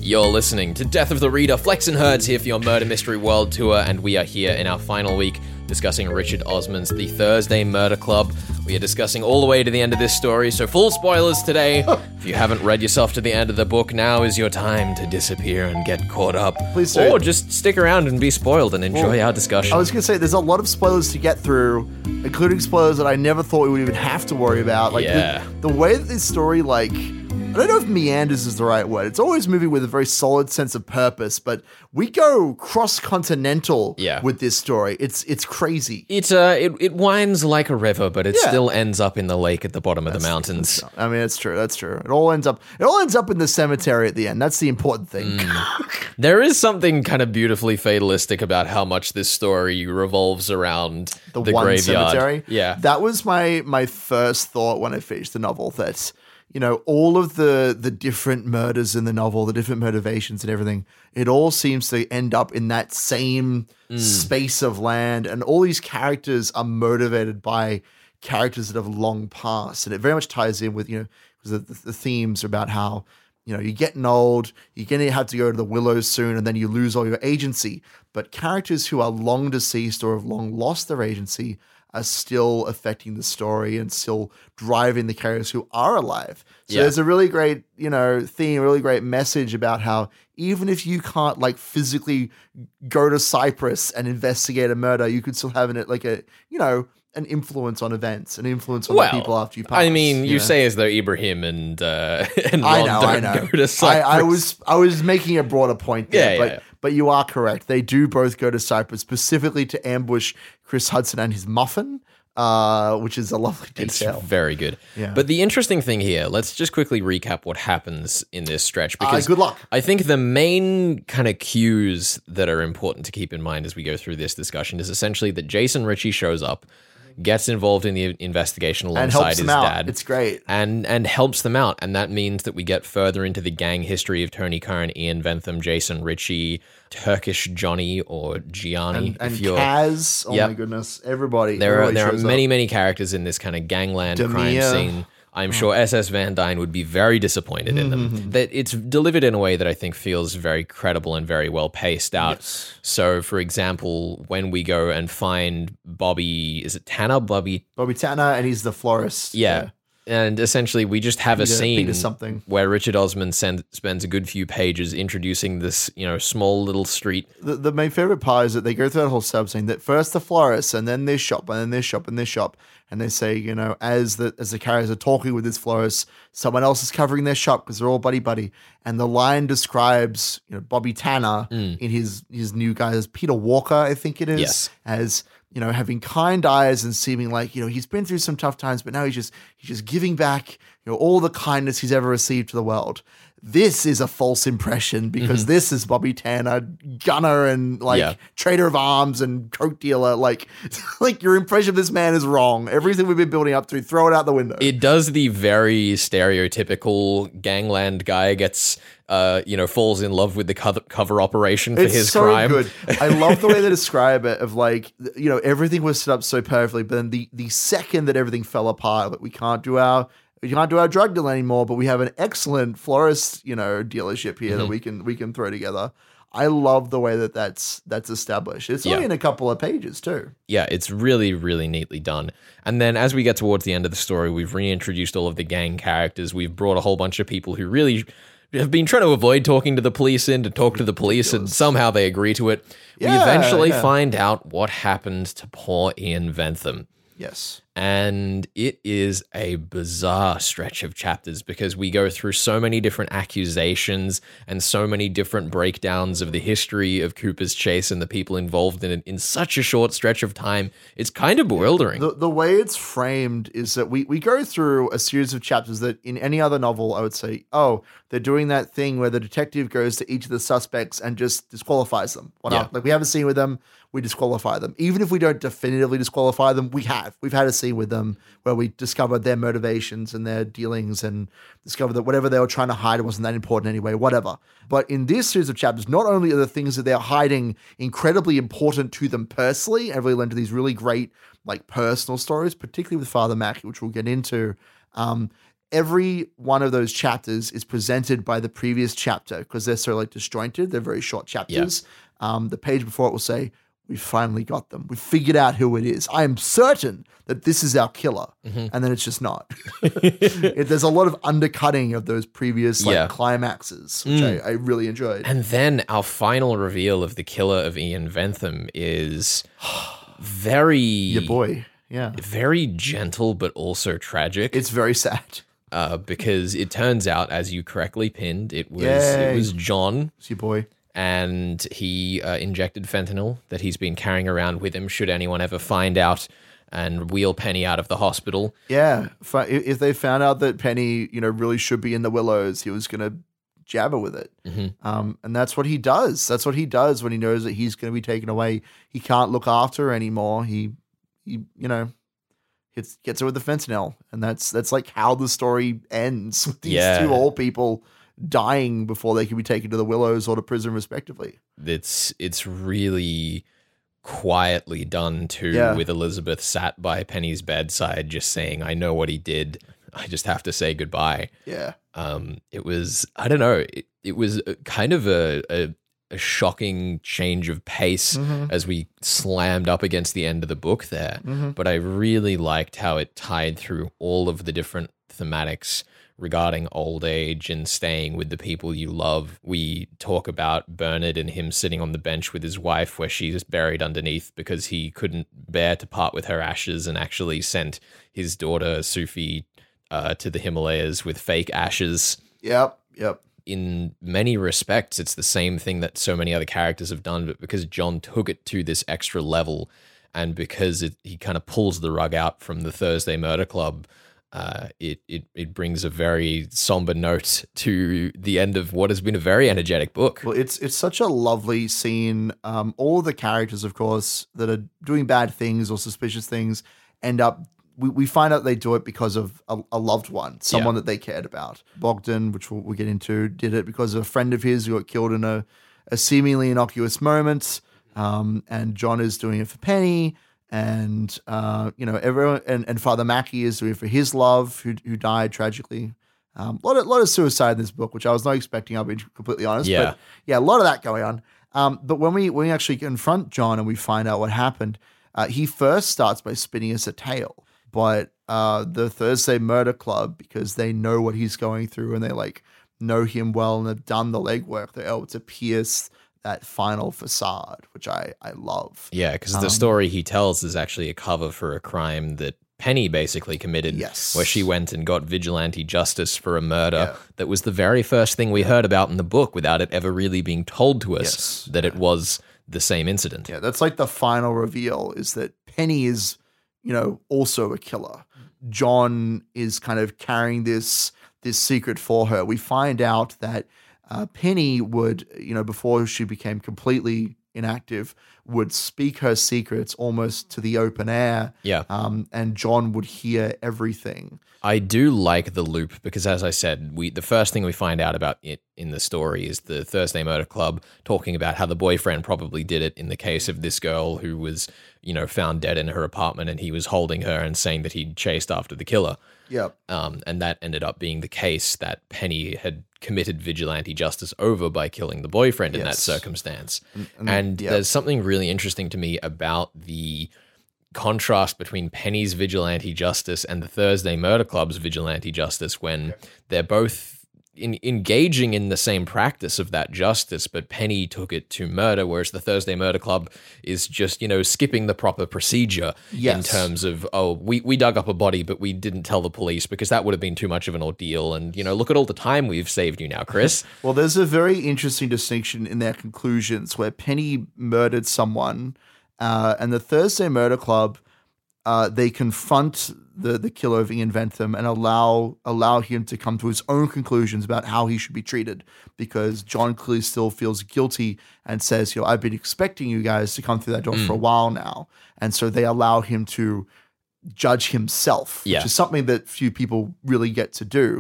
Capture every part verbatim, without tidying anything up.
You're listening to Death of the Reader. Flex and Herds here for your Murder Mystery World Tour, and we are here in our final week discussing Richard Osman's The Thursday Murder Club. We are discussing all the way to the end of this story, so full spoilers today. If you haven't read yourself to the end of the book, now is your time to disappear and get caught up. Please do. Or just stick around and be spoiled and enjoy Well, our discussion. I was going to say, there's a lot of spoilers to get through, including spoilers that I never thought we would even have to worry about. Like Yeah. the, the way that this story, like, I don't know if meanders is the right word. It's always moving with a very solid sense of purpose, but we go cross-continental Yeah. with this story. It's it's crazy. It, uh, it, it winds like a river, but it Yeah. still ends up in the lake at the bottom of the mountains. I mean, it's true. That's true. It all ends up. It all ends up in the cemetery at the end. That's the important thing. There is something kind of beautifully fatalistic about how much this story revolves around the, the, one graveyard. cemetery. Yeah. That was my my first thought when I finished the novel, that, you know, all of the the different murders in the novel, the different motivations and everything, it all seems to end up in that same Mm. space of land, and all these characters are motivated by characters that have long passed, and it very much ties in with, you know, because the, the, the themes are about how, you know, you're getting old, you're going to have to go to the Willows soon, and then you lose all your agency. But characters who are long deceased or have long lost their agency are still affecting the story and still driving the characters who are alive. So Yeah. there's a really great, you know, theme, a really great message about how even if you can't like physically go to Cyprus and investigate a murder, you could still have an, like a, you know, an influence on events, an influence on Well, the people after you pass. I mean, you, know? say as though Ibrahim and uh, and Ron I know, don't I know. go to I, Cyprus. I was I was making a broader point there, Yeah, but yeah, yeah. but you are correct. They do both go to Cyprus specifically to ambush Chris Hudson and his muffin, uh, which is a lovely It's detail. very good. Yeah. But the interesting thing here, let's just quickly recap what happens in this stretch. Because Uh, good luck. I think the main kind of cues that are important to keep in mind as we go through this discussion is essentially that Jason Ritchie shows up, gets involved in the investigation And alongside helps his them out. dad. It's great. And and helps them out. And that means that we get further into the gang history of Tony Kern, Ian Bentham, Jason Ritchie, Turkish Johnny or Gianni. And, and if you're, Kaz, oh Yep. my goodness, everybody. there are everybody there are shows many, up. many characters in this kind of gangland crime Demia. scene. I'm sure S S Van Dyne would be very disappointed in Mm-hmm. them. That it's delivered in a way that I think feels very credible and very well paced out. Yes. So, for example, when we go and find Bobby, is it Tanner? Bobby Bobby Tanner, and he's the florist. yeah. And essentially, we just have a Peter- scene Peter something. where Richard Osman send, spends a good few pages introducing this, you know, small little street. The, the my favorite part is that they go through that whole sub saying that first the florist, and then this shop, and then this shop, and this shop, and they say, you know, as the as the characters are talking with this florist, someone else is covering their shop because they're all buddy buddy, and the line describes, you know, Bobby Tanner in his his new guy as Peter Walker, I think it is, Yes. as, you know, having kind eyes and seeming like, you know, he's been through some tough times, but now he's just he's just giving back, you know, all the kindness he's ever received to the world. This is a false impression because this is Bobby Tanner, gunner and like Yeah. trader of arms and coke dealer. Like, like your impression of this man is wrong. Everything we've been building up to, throw it out the window. It does the very stereotypical gangland guy gets, uh, you know, falls in love with the cover, cover operation for It's his so crime. good. I love the way they describe it of like, you know, everything was set up so perfectly, but then the the second that everything fell apart, that we can't do our we can't do our drug deal anymore, but we have an excellent florist, you know, dealership here Mm-hmm. that we can we can throw together. I love the way that that's that's established. It's only Yeah. in a couple of pages too. Yeah, it's really, really neatly done. And then as we get towards the end of the story, we've reintroduced all of the gang characters. We've brought a whole bunch of people who really have been trying to avoid talking to the police in to talk to the police, and somehow they agree to it. we Yeah, eventually yeah. find out what happened to poor Ian Bentham. Yes. And it is a bizarre stretch of chapters because we go through so many different accusations and so many different breakdowns of the history of Cooper's Chase and the people involved in it in such a short stretch of time. It's kind of bewildering. The the way it's framed is that we, we go through a series of chapters that in any other novel, I would say, oh, they're doing that thing where the detective goes to each of the suspects and just disqualifies them. Why not? Yeah. Like we have a scene with them, we disqualify them. Even if we don't definitively disqualify them, we have. We've had a scene with them where we discovered their motivations and their dealings and discovered that whatever they were trying to hide wasn't that important anyway, whatever. But in this series of chapters, not only are the things that they're hiding incredibly important to them personally, and really lend to these really great like personal stories, particularly with Father Mackey, which we'll get into, um, every one of those chapters is presented by the previous chapter because they're so like disjointed. They're very short chapters. Yeah. Um, the page before it will say, we finally got them. We figured out who it is. I am certain that this is our killer. Mm-hmm. And then it's just not. it, there's a lot of undercutting of those previous like yeah. climaxes, which mm. I, I really enjoyed. And then our final reveal of the killer of Ian Ventham is very... Your boy, yeah. Very gentle, but also tragic. It's very sad. Uh, because it turns out, as you correctly pinned, it was Yay. it was John. It's your boy. And he uh, injected fentanyl that he's been carrying around with him should anyone ever find out and wheel Penny out of the hospital. Yeah. If they found out that Penny, you know, really should be in the Willows, he was going to jab her with it. Mm-hmm. Um, and that's what he does. That's what he does when he knows that he's going to be taken away. He can't look after her anymore. He, he you know, gets, gets her with the fentanyl. And that's that's like how the story ends with these yeah. two old people dying before they can be taken to the Willows or to prison respectively. It's it's really quietly done too, yeah. with Elizabeth sat by Penny's bedside just saying, I know what he did. I just have to say goodbye. Yeah. Um, it was, I don't know, it, it was kind of a, a, a shocking change of pace mm-hmm. as we slammed up against the end of the book there. Mm-hmm. But I really liked how it tied through all of the different thematics regarding old age and staying with the people you love. We talk about Bernard and him sitting on the bench with his wife where she's buried underneath because he couldn't bear to part with her ashes and actually sent his daughter, Sufi, uh, to the Himalayas with fake ashes. Yep, yep. In many respects, it's the same thing that so many other characters have done, but because John took it to this extra level and because it, he kind of pulls the rug out from the Thursday Murder Club, Uh, it, it it brings a very somber note to the end of what has been a very energetic book. Well, it's it's such a lovely scene. Um, all the characters, of course, that are doing bad things or suspicious things end up, we, we find out they do it because of a, a loved one, someone yeah. that they cared about. Bogdan, which we'll, we'll get into, did it because of a friend of his who got killed in a, a seemingly innocuous moment. Um, and John is doing it for Penny. And, uh, you know, everyone, and, and Father Mackey is doing it for his love, who who died tragically. A um, lot of lot of suicide in this book, which I was not expecting, I'll be completely honest. Yeah. But yeah, a lot of that going on. Um, but when we when we actually confront John and we find out what happened, uh, he first starts by spinning us a tale. But uh, the Thursday Murder Club, because they know what he's going through and they like know him well and have done the legwork, they're able to pierce that final facade, which I, I love. Yeah, because um, the story he tells is actually a cover for a crime that Penny basically committed, yes. where she went and got vigilante justice for a murder yeah. that was the very first thing we heard about in the book without it ever really being told to us yes. that it was the same incident. Yeah, that's like the final reveal is that Penny is, you know, also a killer. John is kind of carrying this this secret for her. We find out that Uh, Penny would, you know, before she became completely inactive, would speak her secrets almost to the open air. Yeah. Um, and John would hear everything. I do like the loop because, as I said, we the first thing we find out about it in the story is the Thursday Murder Club talking about how the boyfriend probably did it in the case of this girl who was, you know, found dead in her apartment and he was holding her and saying that he'd chased after the killer. Yeah. Um, and that ended up being the case that Penny had committed vigilante justice over by killing the boyfriend in yes. that circumstance. And, and, and yep. there's something really interesting to me about the contrast between Penny's vigilante justice and the Thursday Murder Club's vigilante justice when okay. they're both in, engaging in the same practice of that justice, but Penny took it to murder, whereas the Thursday Murder Club is just, you know, skipping the proper procedure yes. in terms of, oh, we, we dug up a body, but we didn't tell the police because that would have been too much of an ordeal. And, you know, look at all the time we've saved you now, Chris. Well, there's a very interesting distinction in their conclusions where Penny murdered someone uh, and the Thursday Murder Club, uh, they confront the the killer of Ian Ventham and allow allow him to come to his own conclusions about how he should be treated, because John clearly still feels guilty and says, you know, I've been expecting you guys to come through that door mm. for a while now. And so they allow him to judge himself, yeah. which is something that few people really get to do.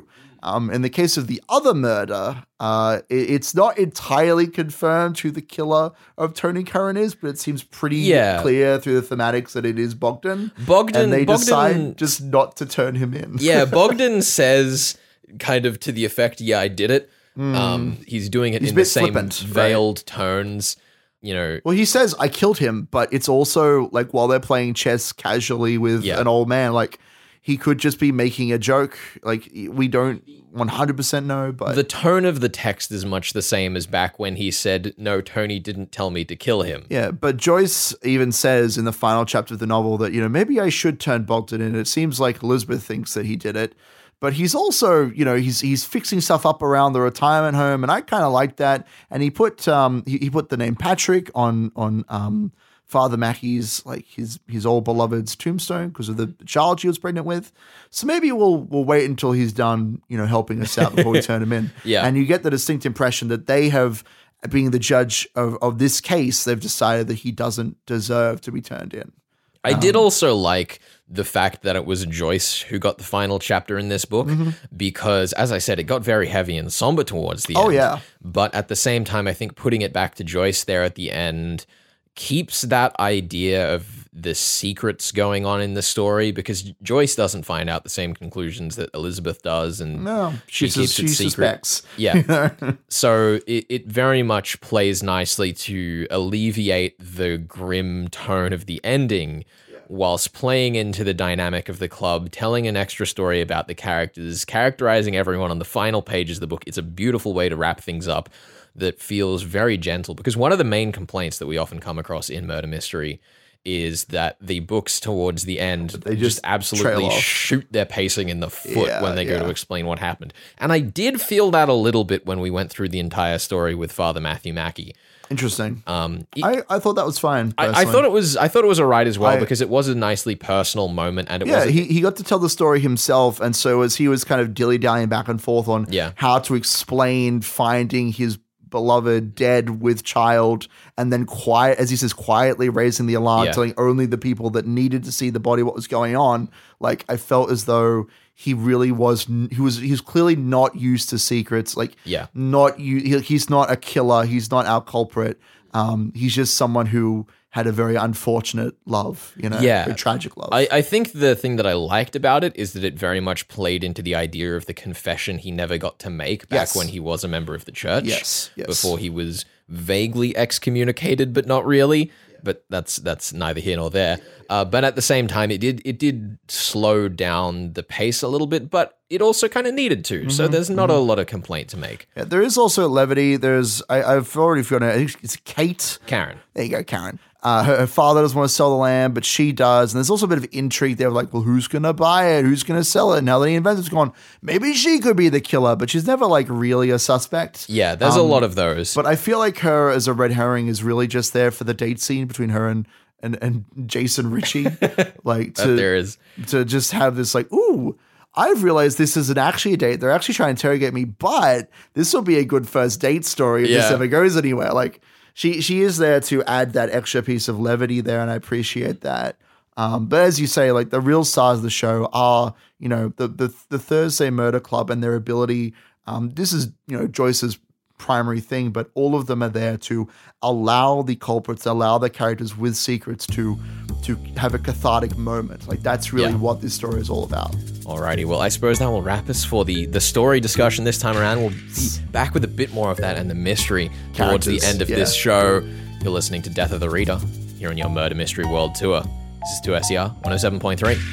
Um, in the case of the other murder, uh, it, it's not entirely confirmed who the killer of Tony Curran is, but it seems pretty Yeah. clear through the thematics that it is Bogdan. Bogdan- and they Bogdan- decide just not to turn him in. Yeah, Bogdan says kind of to the effect, yeah, I did it. Um, he's doing it He's a in the bit same flippant, right? veiled tones, you know. Well, he says, I killed him, but it's also like while they're playing chess casually with Yeah. an old man, like he could just be making a joke. Like we don't one hundred percent know, but The tone of the text is much the same as back when he said, no, Tony didn't tell me to kill him. yeah, but Joyce even says in the final chapter of the novel that, you know, maybe I should turn Bogdan in. It seems like Elizabeth thinks that he did it. But he's also, you know, he's he's fixing stuff up around the retirement home, and I kind of like that. And he put um he, he put the name Patrick on on um Father Mackey's like his his old beloved's tombstone because of the child she was pregnant with. So maybe we'll we'll wait until he's done, you know, helping us out before we turn him in. Yeah. And you get the distinct impression that they have, being the judge of of this case, they've decided that he doesn't deserve to be turned in. I did also like the fact that it was Joyce who got the final chapter in this book because, as I said, it got very heavy and somber towards the Oh, end. yeah. But at the same time, I think putting it back to Joyce there at the end keeps that idea of the secrets going on in the story because Joyce doesn't find out the same conclusions that Elizabeth does, and No, she, she, keeps sus- it she secret. suspects. Yeah. So it, it very much plays nicely to alleviate the grim tone of the ending whilst playing into the dynamic of the club, telling an extra story about the characters, characterizing everyone on the final pages of the book. It's a beautiful way to wrap things up that feels very gentle because one of the main complaints that we often come across in murder mystery is that the books towards the end They just, just absolutely trail off. shoot their pacing in the foot Yeah, when they go yeah. to explain what happened. And I did feel that a little bit when we went through the entire story with Father Matthew Mackey. Interesting. Um, it- I, I thought that was fine. I, I personally. thought it was I thought it was alright as well I- because it was a nicely personal moment and it Yeah, was he, he got to tell the story himself, and so as he was kind of dilly-dallying back and forth on Yeah. how to explain finding his beloved dead with child, and then quiet, as he says, quietly raising the alarm, Yeah. telling only the people that needed to see the body what was going on. Like I felt as though he really was. He was. He was clearly not used to secrets. Like Yeah. not you. He, he's not a killer. He's not our culprit. Um, he's just someone who had a very unfortunate love. You know, Yeah. very tragic love. I, I think the thing that I liked about it is that it very much played into the idea of the confession he never got to make back Yes. when he was a member of the church. Yes, yes. Before he was vaguely excommunicated, but not really. But that's that's neither here nor there. Uh, but at the same time, it did it did slow down the pace a little bit, but it also kind of needed to. Mm-hmm, So there's not a lot of complaint to make. Yeah, there is also levity. There's I, I've already forgotten. I think it's Kate. Karen. There you go, Karen. Uh, her, her father doesn't want to sell the land, but she does. And there's also a bit of intrigue there, like, well, who's going to buy it? Who's going to sell it? Now that the inventor's gone, maybe she could be the killer, but she's never like really a suspect. Yeah, there's a lot of those. But I feel like her as a red herring is really just there for the date scene between her and and, and Jason Ritchie, like That to there is. to just have this like, ooh, I've realized this isn't actually a date. They're actually trying to interrogate me, but this will be a good first date story if this Yeah. ever goes anywhere. Like she she is there to add that extra piece of levity there, and I appreciate that. Um, but as you say, like the real stars of the show are, you know, the the, the Thursday Murder Club and their ability. Um, this is, you know, Joyce's primary thing, but all of them are there to allow the culprits, allow the characters with secrets to to have a cathartic moment. Like that's really Yeah. what this story is all about. Alrighty, well, I suppose that will wrap us for the, the story discussion this time around. We'll be back with a bit more of that and the mystery towards the Characters, end of yeah. this show. You're listening to Death of the Reader here on your Murder Mystery World Tour. This is two S E R one oh seven point three.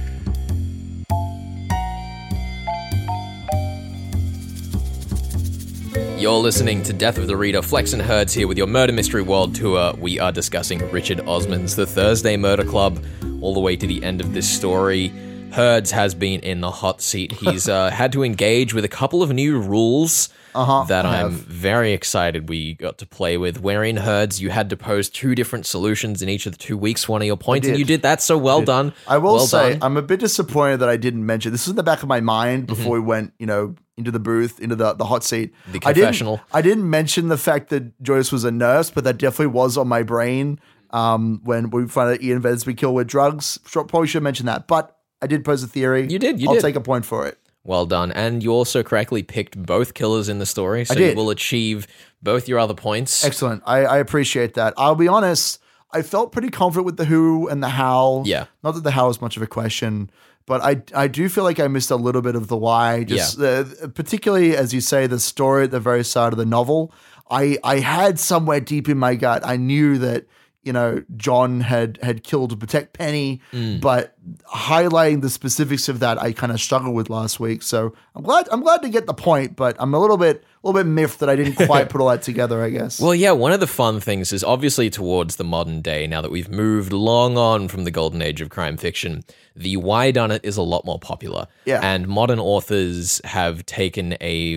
You're listening to Death of the Reader. Flex and Herds here with your Murder Mystery World Tour. We are discussing Richard Osman's The Thursday Murder Club all the way to the end of this story. Herds has been in the hot seat. He's uh, had to engage with a couple of new rules Uh-huh, that I I'm have. very excited we got to play with. Wherein Herds, you had to pose two different solutions in each of the two weeks, one of your points, and did. you did that so well done. I will well say done. I'm a bit disappointed that I didn't mention this. Was in the back of my mind before we went, you know, into the booth, into the, the hot seat. The I didn't- confessional. I didn't mention the fact that Joyce was a nurse, but that definitely was on my brain um, when we find out Ian Vensby killed with drugs. Sure, probably should have mentioned that, but I did pose a theory. You did, you I'll did. take a point for it. Well done. And you also correctly picked both killers in the story, so did. you will achieve both your other points. Excellent. I, I appreciate that. I'll be honest, I felt pretty confident with the who and the how. Yeah. Not that the how is much of a question, but I I do feel like I missed a little bit of the why. Just Yeah. uh, particularly, as you say, the story at the very start of the novel. I, I had somewhere deep in my gut, I knew that, you know, John had had killed to protect Penny, Mm. but highlighting the specifics of that, I kind of struggled with last week. So I'm glad I'm glad to get the point, but I'm a little bit a little bit miffed that I didn't quite put all that together, I guess. Well, yeah, one of the fun things is obviously towards the modern day, now that we've moved long on from the golden age of crime fiction, the whodunit is a lot more popular. Yeah. And modern authors have taken a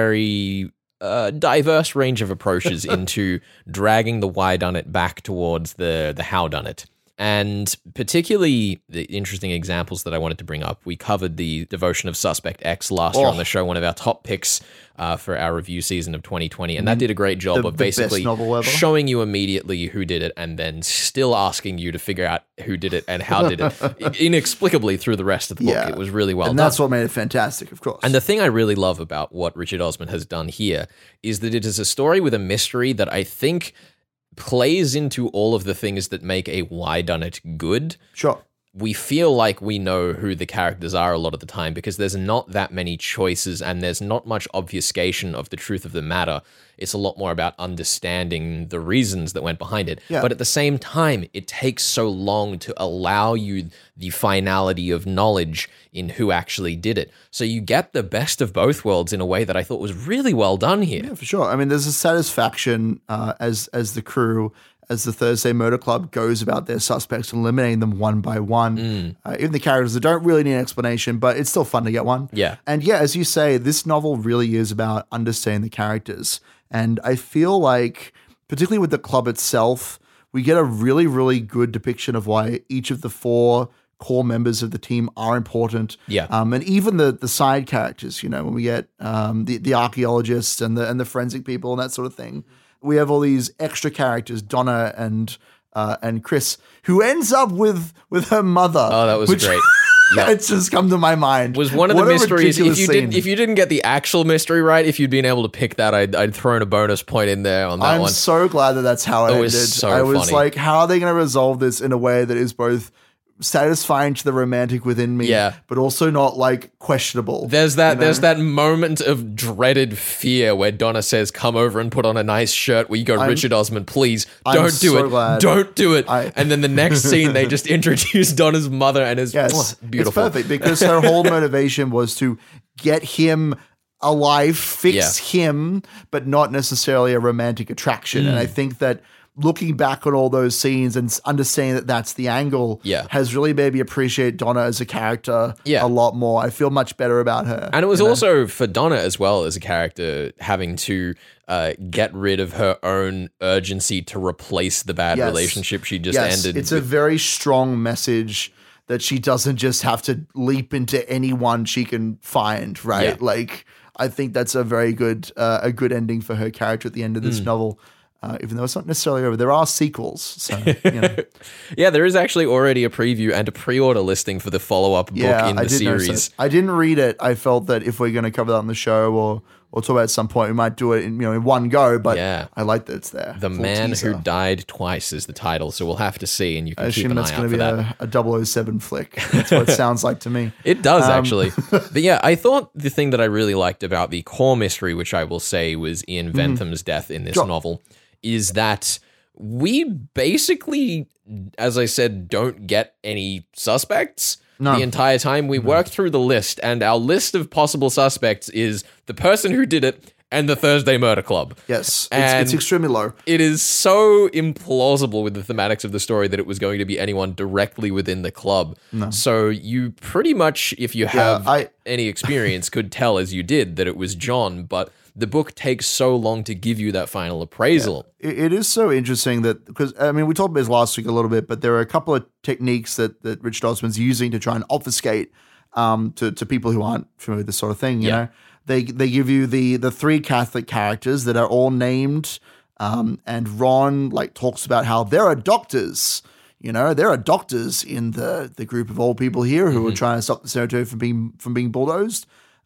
very uh, diverse range of approaches into dragging the whodunit back towards the, the howdunit. And particularly the interesting examples that I wanted to bring up, we covered the Devotion of Suspect X last year Oh. on the show, one of our top picks uh, for our review season of twenty twenty. And that did a great job The- of the best basically novel ever. showing you immediately who did it and then still asking you to figure out who did it and how did it inexplicably through the rest of the book. Yeah. It was really well and done. that's what made it fantastic, of course. And the thing I really love about what Richard Osman has done here is that it is a story with a mystery that I think plays into all of the things that make a whodunit good. Sure. We feel like we know who the characters are a lot of the time because there's not that many choices and there's not much obfuscation of the truth of the matter. It's a lot more about understanding the reasons that went behind it. Yeah. But at the same time, it takes so long to allow you the finality of knowledge in who actually did it. So you get the best of both worlds in a way that I thought was really well done here. Yeah, for sure. I mean, there's a satisfaction uh, as as the crew, as the Thursday Murder Club goes about their suspects and eliminating them one by one. Mm. Uh, even the characters that don't really need an explanation, but it's still fun to get one. Yeah. And yeah, as you say, this novel really is about understanding the characters. And I feel like, particularly with the club itself, we get a really, really good depiction of why each of the four core members of the team are important. Yeah. Um, and even the the side characters, you know, when we get um, the, the archaeologists and the and the forensic people and that sort of thing. We have all these extra characters, Donna and uh, and Chris, who ends up with with her mother. Oh, that was which- great. Yeah. It's just come to my mind. Was one of What the a mysteries. If ridiculous you scene. didn't, if you didn't get the actual mystery right, if you'd been able to pick that, I'd, I'd thrown a bonus point in there on that I'm one. so glad that that's how it, It ended. was so I was funny. like, how are they going to resolve this in a way that is both satisfying to the romantic within me, Yeah. but also not like questionable? There's that. you know? There's that moment of dreaded fear where Donna says, "Come over and put on a nice shirt." Where you go, Richard Osman, please I'm don't do so it, glad. don't do it. I- and then the next scene, they just introduce Donna's mother, and it's Yes, oh, beautiful. It's perfect because her whole motivation was to get him alive, fix him, but not necessarily a romantic attraction. Mm. And I think that looking back on all those scenes and s- understanding that that's the angle Yeah. has really made me appreciate Donna as a character Yeah. a lot more. I feel much better about her. And it was you know? also for Donna as well as a character having to uh, get rid of her own urgency to replace the bad Yes. relationship she just yes, ended. it's a with- very strong message that she doesn't just have to leap into anyone she can find, right? Yeah. Like, I think that's a very good uh, a good ending for her character at the end of Hmm. this novel. Uh, even though it's not necessarily over, there are sequels. So, you know. yeah, there is actually already a preview and a pre-order listing for the follow-up book yeah, in I the did notice series. that. I didn't read it. I felt that if we're going to cover that on the show or or talk about it at some point, we might do it in, you know, in one go. But Yeah. I like that it's there. The Full Man teaser. Who Died Twice is the title, so we'll have to see, and you I can keep assume an that's eye going out to for be that. a, a double oh seven flick. That's what it sounds like to me. It does, Um, actually. But yeah, I thought the thing that I really liked about the core mystery, which I will say was Ian Bentham's death in this Sure. novel, is that we basically, as I said, don't get any suspects. No. The entire time we work through the list, and our list of possible suspects is the person who did it and the Thursday Murder Club. Yes, it's, And- it's extremely low. It is so implausible with the thematics of the story that it was going to be anyone directly within the club. So you pretty much, if you have I- any experience, could tell as you did that it was John, but the book takes so long to give you that final appraisal. It, it is so interesting that, because, I mean, we talked about this last week a little bit, but there are a couple of techniques that, that Richard Osman's using to try and obfuscate um, to, to people who aren't familiar with this sort of thing, you Yeah. know? They they give you the the three Catholic characters that are all named, um, and Ron like talks about how there are doctors, you know, there are doctors in the the group of old people here who are trying to stop the cemetery from being from being bulldozed.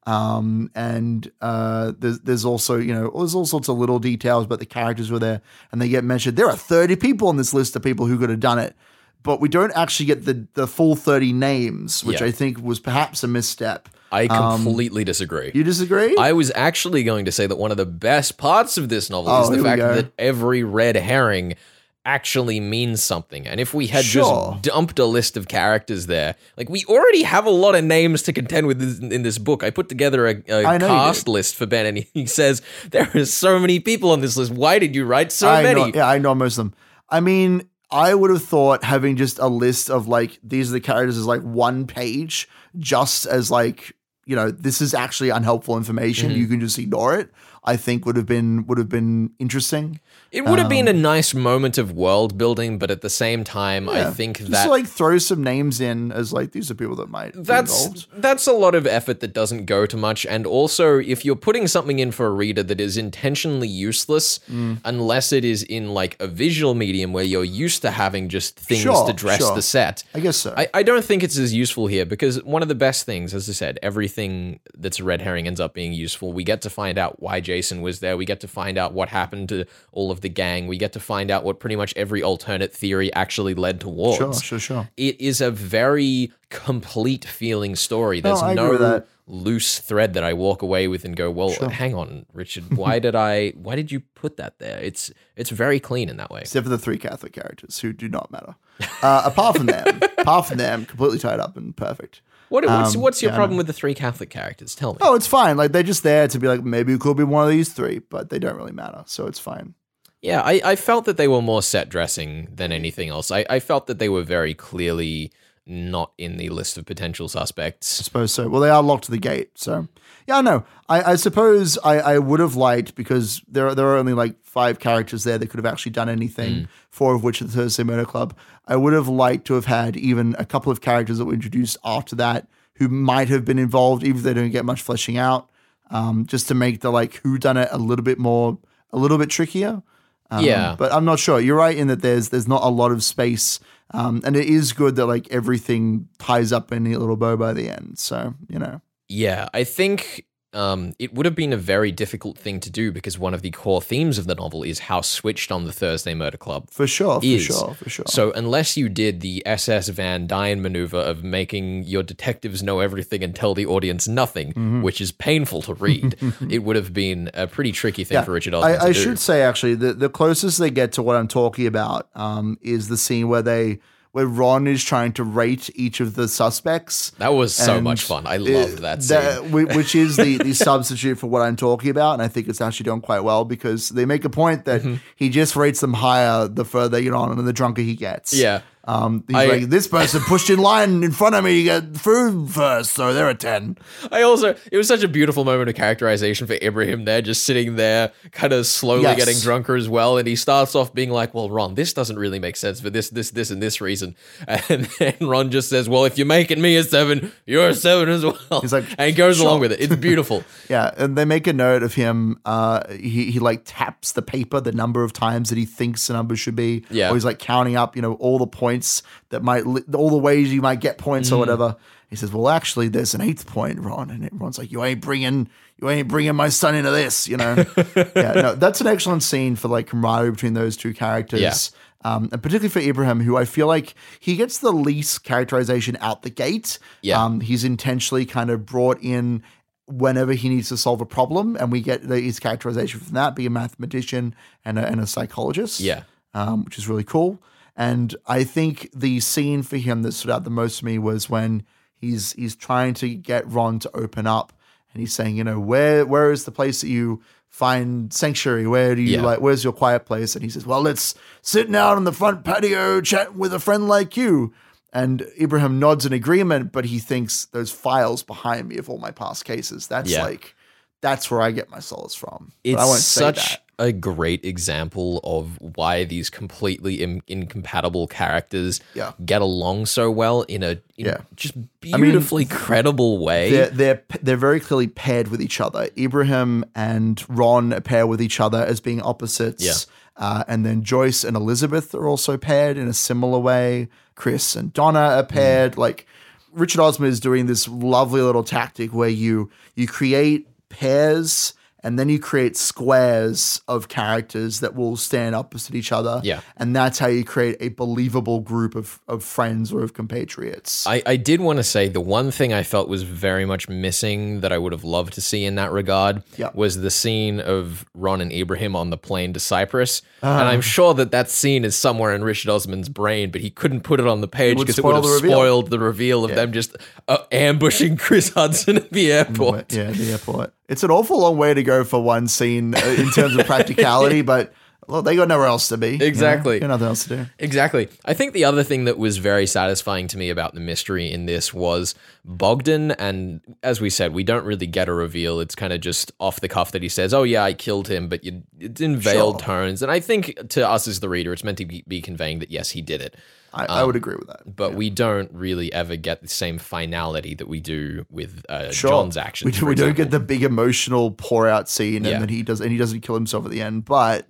Um, and uh, there's there's also you know there's all sorts of little details, but the characters were there and they get mentioned. There are thirty people on this list of people who could have done it, but we don't actually get the the full thirty names, which Yeah. I think was perhaps a misstep. I completely um, disagree. You disagree? I was actually going to say that one of the best parts of this novel Oh, is the here we fact go. that every red herring actually means something. And if we had Sure. just dumped a list of characters there, like we already have a lot of names to contend with this, in this book. I put together a, a I know you cast did. list for Ben, and he, he says, there are so many people on this list. Why did you write so I many? Know, yeah, I know most of them. I mean, I would have thought having just a list of like these are the characters is like one page, just as like you know this is actually unhelpful information. Mm-hmm. You can just ignore it. I think would have been would have been interesting. It would have Um, been a nice moment of world building, but at the same time, Yeah. I think just that like throw some names in as like these are people that might be That's involved. that's a lot of effort that doesn't go to much, and also if you're putting something in for a reader that is intentionally useless, Mm. unless it is in like a visual medium where you're used to having just things Sure, to dress sure. the set. I guess so. I, I don't think it's as useful here because one of the best things, as I said, everything that's a red herring ends up being useful. We get to find out why Jason was there. We get to find out what happened to all of the gang. We get to find out what pretty much every alternate theory actually led towards. Sure, sure, sure. It is a very complete feeling story. There's I agree no with that. loose thread that I walk away with and go, well, hang on, Richard, why did I, why did you put that there? It's, it's very clean in that way. Except for the three Catholic characters who do not matter. Uh, apart from them, apart from them, completely tied up and perfect. What, what's, Um, what's your yeah, I problem know. with the three Catholic characters? Tell me. Oh, it's fine. Like they're just there to be like maybe it could be one of these three, but they don't really matter, so it's fine. Yeah, I, I felt that they were more set dressing than anything else. I, I felt that they were very clearly not in the list of potential suspects. I suppose so. Well, they are locked to the gate, so yeah, no. I, I suppose I, I would have liked because there are, there are only like five characters there that could have actually done anything. Mm. Four of which are the Thursday Murder Club. I would have liked to have had even a couple of characters that were introduced after that who might have been involved, even if they don't get much fleshing out, um, just to make the like who done it a little bit more, a little bit trickier. Um, Yeah. but I'm not sure. You're right in that there's there's not a lot of space, um, and it is good that like everything ties up in a little bow by the end. So you know, Yeah, I think um, it would have been a very difficult thing to do because one of the core themes of the novel is how switched on the Thursday Murder Club for sure, for is. sure, for sure. So unless you did the S S Van Dyne maneuver of making your detectives know everything and tell the audience nothing, Mm-hmm. which is painful to read, it would have been a pretty tricky thing for Richard Osman I, to I do. should say actually the the closest they get to what I'm talking about um, is the scene where they where Ron is trying to rate each of the suspects. That was so And much fun. I it- loved that scene. whi- which is the, the substitute for what I'm talking about. And I think it's actually done quite well because they make a point that Mm-hmm. he just rates them higher the further you get on and the drunker he gets. Yeah. Um, he's I- like, this person pushed in line in front of me to get food first, so they're a ten. I also, it was such a beautiful moment of characterization for Ibrahim there, just sitting there, kind of slowly Yes. getting drunker as well. And he starts off being like, well, Ron, this doesn't really make sense for this, this, this, and this reason. And then Ron just says, well, if you're making me a seven, you're a seven as well. He's like, and he goes sure. along with it. It's beautiful. Yeah, and they make a note of him. Uh, he he like taps the paper the number of times that he thinks the number should be. Yeah. or he's like counting up, you know, all the points that might, li- all the ways you might get points Mm. or whatever. He says, "Well, actually, there's an eighth point, Ron," and Ron's like, "You ain't bringing, you ain't bringing my son into this," you know. Yeah, no, that's an excellent scene for like camaraderie between those two characters. Yeah. Um, and particularly for Ibrahim, who I feel like he gets the least characterization out the gate. Yeah. Um, he's intentionally kind of brought in whenever he needs to solve a problem, and we get the, his characterization from that, being a mathematician and a, and a psychologist. Yeah. Um, which is really cool. And I think the scene for him that stood out the most to me was when he's he's trying to get Ron to open up, and he's saying, you know, where where is the place that you find sanctuary? Where do you Yeah. like? Where's your quiet place? And he says, well, it's sitting out on the front patio chatting with a friend like you. And Ibrahim nods in agreement, but he thinks those files behind me of all my past cases. That's Yeah. like, that's where I get my solace from. But It's I won't say such that. a great example of why these completely Im- incompatible characters Yeah. get along so well in a in Yeah. just mean, beautifully credible way. They're, they're they're very clearly paired with each other. Ibrahim and Ron pair with each other as being opposites. Yeah. Uh, and then Joyce and Elizabeth are also paired in a similar way. Chris and Donna are paired. Like Richard Osman is doing this lovely little tactic where you you create pairs and then you create squares of characters that will stand opposite each other. Yeah. And that's how you create a believable group of, of friends or of compatriots. I, I did want to say the one thing I felt was very much missing that I would have loved to see in that regard Yeah. was the scene of Ron and Ibrahim on the plane to Cyprus. Uh-huh. And I'm sure that that scene is somewhere in Richard Osman's brain, but he couldn't put it on the page would because it would spoil have the reveal. spoiled the reveal of them just uh, ambushing Chris Hudson at the airport. Yeah, the airport. It's an awful long way to go for one scene uh, in terms of practicality, but well, they got nowhere else to be. Exactly. You know? Got nothing else to do. Exactly. I think the other thing that was very satisfying to me about the mystery in this was Bogdan, and as we said, we don't really get a reveal. It's kind of just off the cuff that he says, oh yeah, I killed him, but you, it's in veiled Sure. tones. And I think to us as the reader, it's meant to be, be conveying that yes, he did it. I, I would agree with that. But we don't really ever get the same finality that we do with uh, Sure. John's actions. We, for we don't example. get the big emotional pour out scene, Yeah. and then he does, and he doesn't kill himself at the end. But,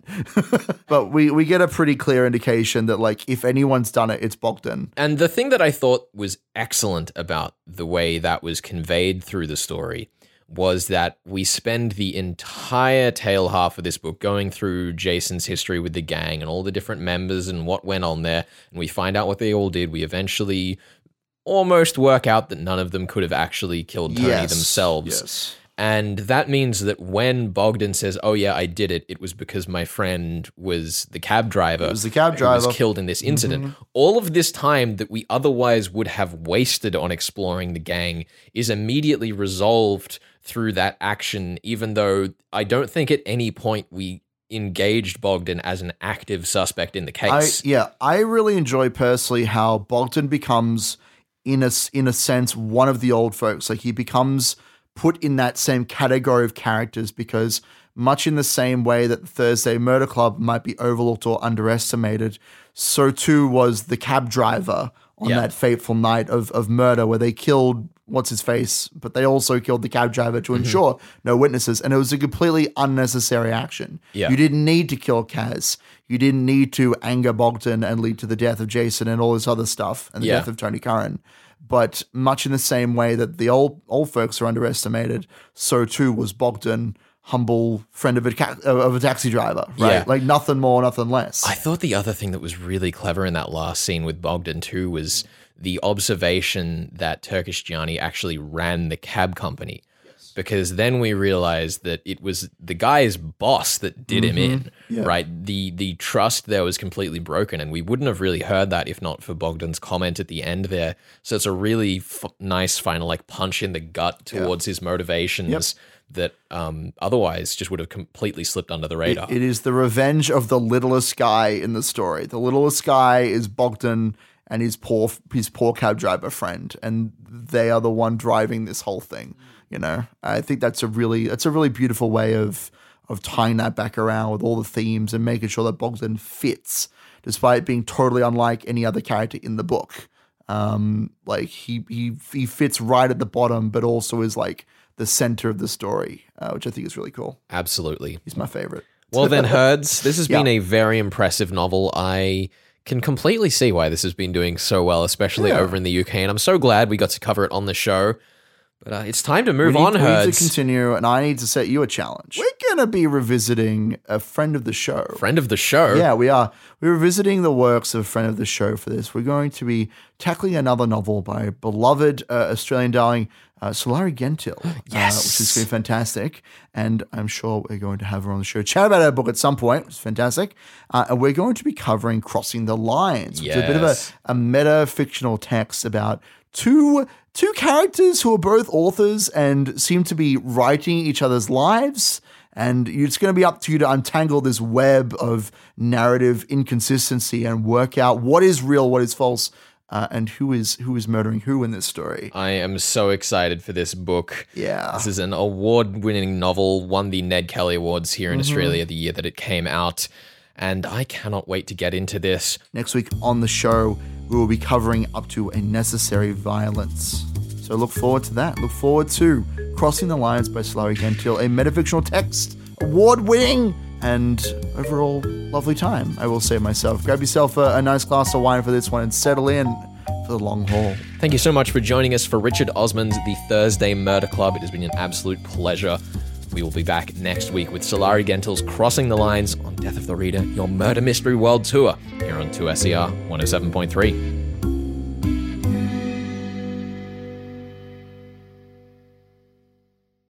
but we we get a pretty clear indication that like if anyone's done it, it's Bogdan. And the thing that I thought was excellent about the way that was conveyed through the story was that we spend the entire tail half of this book going through Jason's history with the gang and all the different members and what went on there, and we find out what they all did. We eventually almost work out that none of them could have actually killed Tony Yes. themselves. Yes. And that means that when Bogdan says, oh yeah, I did it, it was because my friend was the cab driver. It was the cab who driver. was killed in this incident. All of this time that we otherwise would have wasted on exploring the gang is immediately resolved through that action, even though I don't think at any point we engaged Bogdan as an active suspect in the I case. yeah, I really enjoy personally how Bogdan becomes in a s- in a sense one of the old folks. Like he becomes put in that same category of characters because much in the same way that the Thursday Murder Club might be overlooked or underestimated, so too was the cab driver on Yeah. that fateful night of of murder where they killed what's his face, but they also killed the cab driver to ensure no witnesses, and it was a completely unnecessary action. Yeah. You didn't need to kill Kaz. You didn't need to anger Bogdan and lead to the death of Jason and all this other stuff and the Yeah. death of Tony Curran. But much in the same way that the old old folks are underestimated, so too was Bogdan, humble friend of a ca- of a taxi driver, right? Yeah. Like nothing more, nothing less. I thought the other thing that was really clever in that last scene with Bogdan too was the observation that Turkish Gianni actually ran the cab company. Because then we realized that it was the guy's boss that did him in, right? The the trust there was completely broken, and we wouldn't have really heard that if not for Bogdan's comment at the end there. So it's a really f- nice final like punch in the gut towards his motivations that um, otherwise just would have completely slipped under the radar. It is the revenge of the littlest guy in the story. The littlest guy is Bogdan and his poor his poor cab driver friend, and they are the one driving this whole thing. You know, I think that's a really that's a really beautiful way of of tying that back around with all the themes and making sure that Bogdan fits, despite being totally unlike any other character in the book. Um, like he he he fits right at the bottom, but also is like the center of the story, uh, which I think is really cool. Absolutely. He's my favorite. Well then, Herds, this has Yeah. been a very impressive novel. I can completely see why this has been doing so well, especially Yeah. over in the U K, and I'm so glad we got to cover it on the show. But uh, it's time to move we need, on, we need to Herds. continue, and I need to set you a challenge. We're going to be revisiting a friend of the show. Friend of the show. Yeah, we are. We're revisiting the works of a friend of the show for this. We're going to be tackling another novel by beloved uh, Australian darling uh, Solari Gentile, Yes. uh, which is going to be fantastic. And I'm sure we're going to have her on the show chat about her book at some point, which is fantastic. Uh, and we're going to be covering Crossing the Lines, which is a bit of Yes. a, a meta-fictional text about two two characters who are both authors and seem to be writing each other's lives. And it's going to be up to you to untangle this web of narrative inconsistency and work out what is real, what is false, uh, and who is who is murdering who in this story. I am so excited for this book. Yeah. This is an award-winning novel, won the Ned Kelly Awards here in Australia the year that it came out. And I cannot wait to get into this. Next week on the show, we will be covering up to A Necessary Violence. So look forward to that. Look forward to Crossing the Lines by Solari Gentile, a metafictional text, award-winning, and overall lovely time, I will say myself. Grab yourself a, a nice glass of wine for this one and settle in for the long haul. Thank you so much for joining us for Richard Osman's The Thursday Murder Club. It has been an absolute pleasure. We will be back next week with Solari Gentle's Crossing the Lines on Death of the Reader, your murder mystery world tour, here on two S E R one oh seven point three.